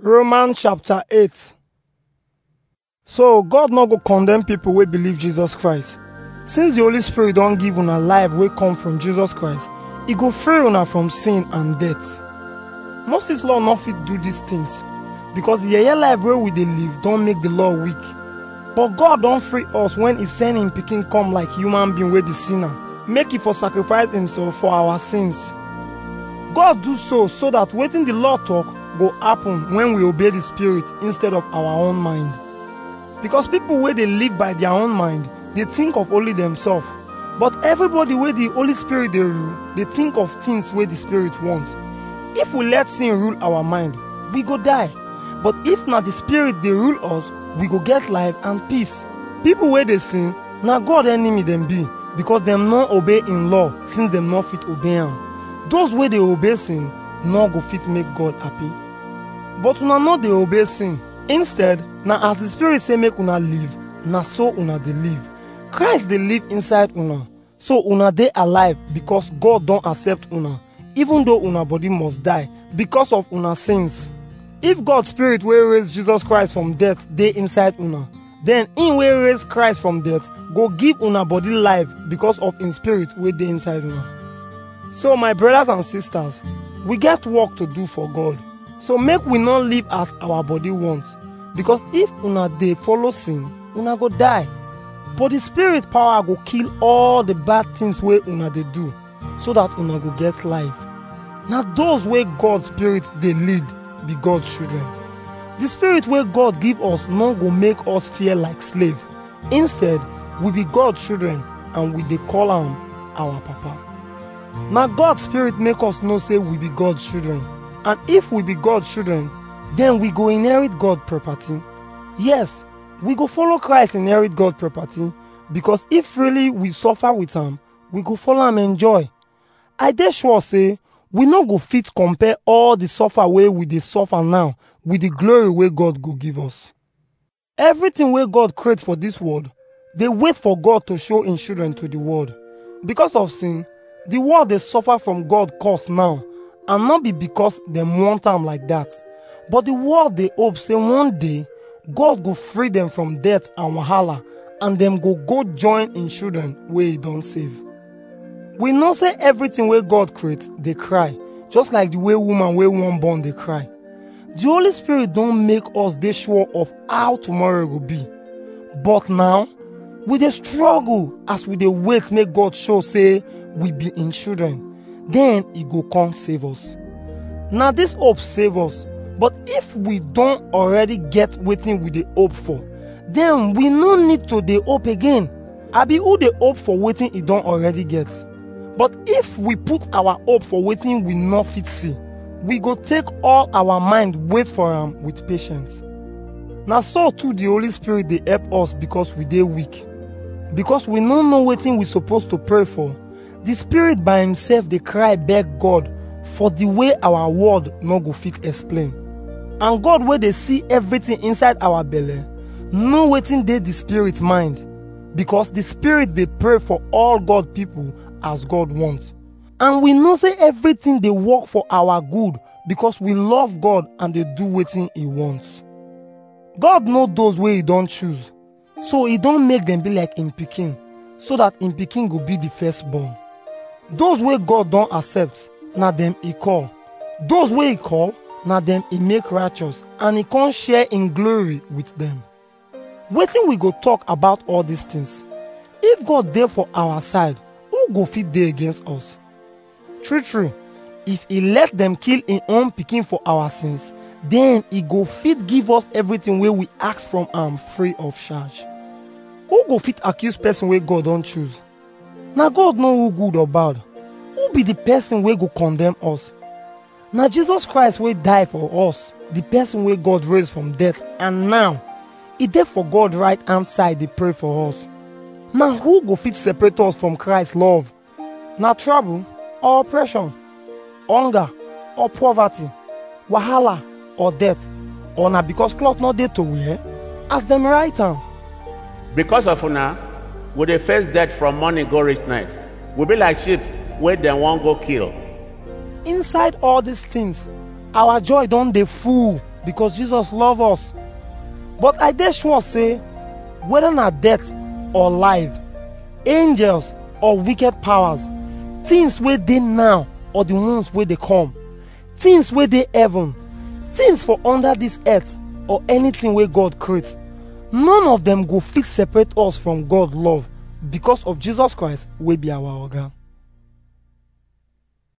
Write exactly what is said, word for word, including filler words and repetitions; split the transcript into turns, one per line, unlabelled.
Romans chapter eight. So God not go condemn people wey believe Jesus Christ. Since the Holy Spirit don't give una life wey come from Jesus Christ, He go free una from sin and death. Moses law not fit do these things, because the yeye life wey we dey live don't make the law weak. But God don't free us when He send Him pikin come like human being wey be sinner, make He for sacrifice Himself for our sins. God do so so that wetin the law talk go happen when we obey the Spirit instead of our own mind. Because people wey dey live by their own mind, they think of only themselves. But everybody wey the Holy Spirit dey rule, they think of things wey the Spirit wants. If we let sin rule our mind, we go die. But if na the Spirit dey rule us, we go get life and peace. People wey dey sin, na God enemy dem be, because dem no obey Him law, since dem no fit obey am. Those wey dey obey sin, no go fit make God happy. But una no dey obey sin. Instead, na as the Spirit say make una live, na so una dey live. Christ dey live inside una, so una dey alive because God don accept una, even though una body must die because of una sins. If God's Spirit wey raise Jesus Christ from death dey inside una, then Him wey raise Christ from death go give una body life because of Him Spirit wey dey inside una. So my brothers and sisters, we get work to do for God. So make we not live as our body wants, because if una dey follow sin, una go die. But the Spirit power go kill all the bad things wey una dey do, so that una go get life. Now those wey God's Spirit dey lead be God's children. The Spirit wey God give us no go make us fear like slave. Instead, we be God's children and we dey call am our Papa. Now God's Spirit make us know say we be God's children. And if we be God's children, then we go inherit God's property. Yes, we go follow Christ inherit God's property, because if really we suffer with Him, we go follow Him enjoy. I dey sure say, we no go fit compare all the suffer wey we dey suffer now with the glory wey God go give us. Everything wey God create for this world, they wait for God to show His children to the world. Because of sin, the world dey suffer from God curse now, and not be because dem want am like that. But the world dey hope say one day, God go free them from death and wahala, and them go go join in children wey He don save. We know say everything wey God create, they cry, just like the way woman wey wan born dey cry. The Holy Spirit don't make us dey sure of how tomorrow will be. But now, we dey struggle as we dey wait make God show say we be in children. Then He go come save us. Now this hope save us. But if we don't already get wetin we dey hope for, then we no need to dey hope again. Abi who dey hope for wetin he don already get? But if we put our hope for wetin we no fit see, we go take all our mind wait for am with patience. Na so too the Holy Spirit dey help us because we dey weak. Because we no know wetin we suppose to pray for, the Spirit by Himself dey cry beg God for the way our word no go fit explain. And God wey dey see everything inside our belly, know wetin dey the Spirit mind, because the Spirit dey pray for all God people as God wants. And we know say everything dey work for our good because we love God and dey do wetin He wants. God know those wey He don choose, so He don make them be like Him pikin, so that Him pikin go be the firstborn. Those wey God don accept, na them He call. Those wey He call, na them He make righteous, and He can't share in glory with them. Wetin we go talk about all these things? If God dey for our side, who go fit dey against us? True true, if He let them kill Him own pikin for our sins, then He go fit give us everything wey we ask from Am free of charge. Who go fit accuse person wey God don choose? Na God know who good or bad. Who be the person wey go condemn us? Na Jesus Christ wey die for us, the person wey God raised from death, and now He dey for God right hand side dey pray for us. Na who go fit separate us from Christ's love? Na trouble or oppression, hunger or poverty, wahala or death, or na because cloth no dey to wear? As them write am.
Because of una, we dey face death from morning go reach night. We be like sheep wey dem wan go kill.
Inside all these things, our joy don dey full because Jesus love us. But I dey sure say whether na death or life, angels or wicked powers, things wey dey now or the ones wey dey come, things wey dey heaven, things for under this earth or anything wey God create, none of them go fit separate us from God love because of Jesus Christ wey be our oga.